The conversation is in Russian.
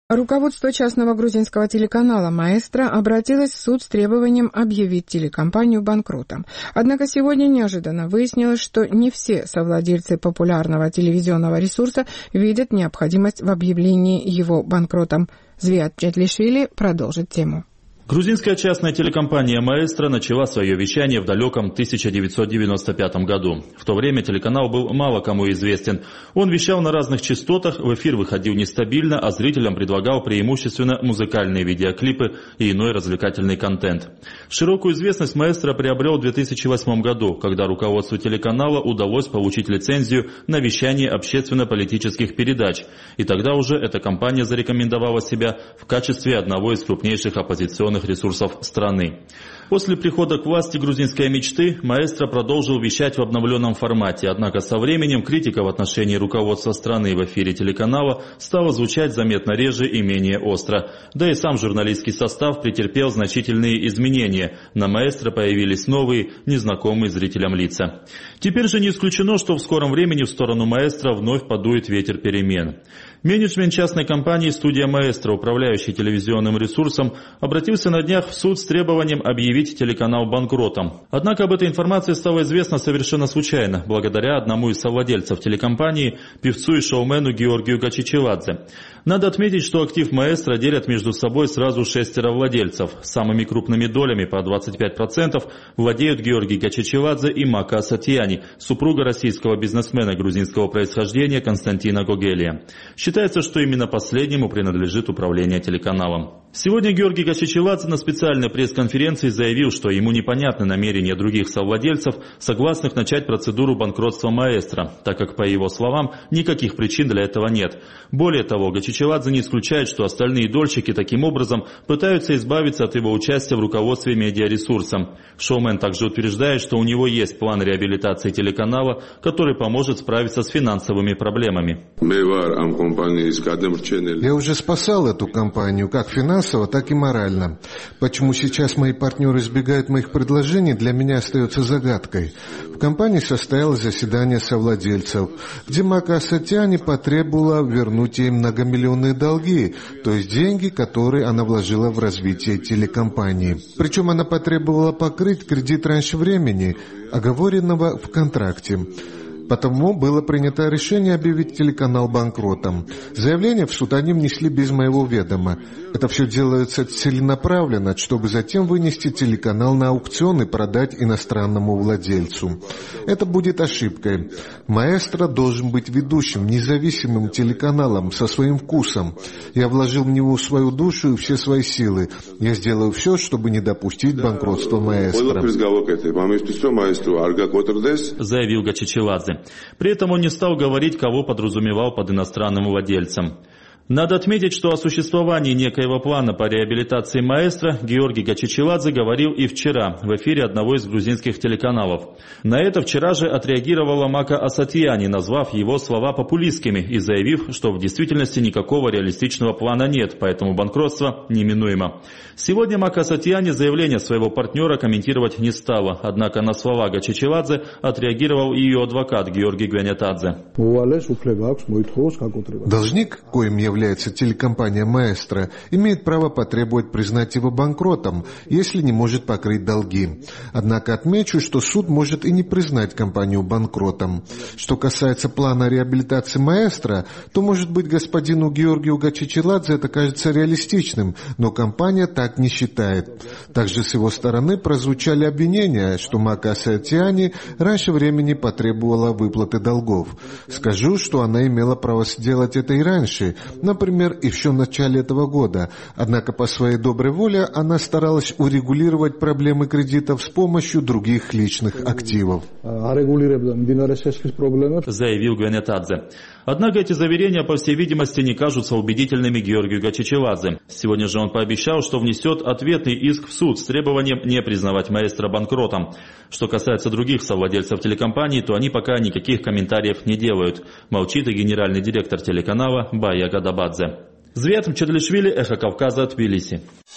Руководство частного грузинского телеканала «Маэстро» обратилось в суд с требованием объявить телекомпанию банкротом. Однако сегодня неожиданно выяснилось, что не все совладельцы популярного телевизионного ресурса видят необходимость в объявлении его банкротом. Звиат Четлишвили продолжит тему. Грузинская частная телекомпания «Маэстро» начала свое вещание в далеком 1995 году. В то время телеканал был мало кому известен. Он вещал на разных частотах, в эфир выходил нестабильно, а зрителям предлагал преимущественно музыкальные видеоклипы и иной развлекательный контент. Широкую известность «Маэстро» приобрел в 2008 году, когда руководству телеканала удалось получить лицензию на вещание общественно-политических передач. И тогда уже эта компания зарекомендовала себя в качестве одного из крупнейших оппозиционных ресурсов страны. После прихода к власти грузинской мечты «Маэстро» продолжил вещать в обновленном формате, однако со временем критика в отношении руководства страны в эфире телеканала стала звучать заметно реже и менее остро. Да и сам журналистский состав претерпел значительные изменения. На «Маэстро» появились новые, незнакомые зрителям лица. Теперь же не исключено, что в скором времени в сторону «Маэстро» вновь подует ветер перемен. Менеджмент частной компании «Студия Маэстро», управляющей телевизионным ресурсом, обратился на днях в суд с требованием объявить телеканал банкротом. Однако об этой информации стало известно совершенно случайно, благодаря одному из совладельцев телекомпании, певцу и шоумену Георгию Гачичеладзе. Надо отметить, что актив «Маэстро» делят между собой сразу 6 владельцев. Самыми крупными долями по 25% владеют Георгий Гачичеладзе и Мака Асатьяни, супруга российского бизнесмена грузинского происхождения Константина Гогелия. Считается, что именно последнему принадлежит управление телеканалом. Сегодня Георгий Гачичеладзе на специальной пресс-конференции заявил, что ему непонятны намерения других совладельцев, согласных начать процедуру банкротства «Маэстро», так как, по его словам, никаких причин для этого нет. Более того, Гачичеладзе не исключает, что остальные дольщики таким образом пытаются избавиться от его участия в руководстве медиаресурсом. Шоумен также утверждает, что у него есть план реабилитации телеканала, который поможет справиться с финансовыми проблемами. Я уже спасал эту компанию как финансово, так и морально. Почему сейчас мои партнеры избегают моих предложений, для меня остается загадкой. В компании состоялось заседание совладельцев, где Мака Асатьяни потребовала вернуть ей многомиллионные долги, то есть деньги, которые она вложила в развитие телекомпании. Причем она потребовала покрыть кредит раньше времени, оговоренного в контракте. Потому было принято решение объявить телеканал банкротом. Заявление в суд они внесли без моего ведома. Это все делается целенаправленно, чтобы затем вынести телеканал на аукцион и продать иностранному владельцу. Это будет ошибкой. «Маэстро» должен быть ведущим, независимым телеканалом, со своим вкусом. Я вложил в него свою душу и все свои силы. Я сделаю все, чтобы не допустить банкротства «Маэстро», заявил Гачичеладзе. При этом он не стал говорить, кого подразумевал под иностранным владельцем. Надо отметить, что о существовании некоего плана по реабилитации «Маэстро» Георгий Гачичеладзе говорил и вчера в эфире одного из грузинских телеканалов. На это вчера же отреагировала Мака Асатьяни, назвав его слова популистскими и заявив, что в действительности никакого реалистичного плана нет, поэтому банкротство неминуемо. Сегодня Мака Асатьяни заявление своего партнера комментировать не стала, однако на слова Гачичеладзе отреагировал и ее адвокат Георгий Гвянятадзе. Должник, коим является телекомпания «Маэстро», имеет право потребовать признать его банкротом, если не может покрыть долги. Однако отмечу, что суд может и не признать компанию банкротом. Что касается плана реабилитации «Маэстро», то, может быть, господину Георгию Гачичеладзе это кажется реалистичным, но компания так не считает. Также с его стороны прозвучали обвинения, что Мака Асатьяни раньше времени потребовала выплаты долгов. Скажу, что она имела право сделать это и раньше, например, еще в начале этого года. Однако по своей доброй воле она старалась урегулировать проблемы кредитов с помощью других личных активов. Заявил Гвянятадзе. Однако эти заверения, по всей видимости, не кажутся убедительными Георгию Гачичеладзе. Сегодня же он пообещал, что внесет ответный иск в суд с требованием не признавать «Маэстро» банкротом. Что касается других совладельцев телекомпании, то они пока никаких комментариев не делают. Молчит и генеральный директор телеканала Бая Гадабадзе. Звиат Четлишвили, Эхо Кавказа, Тбилиси.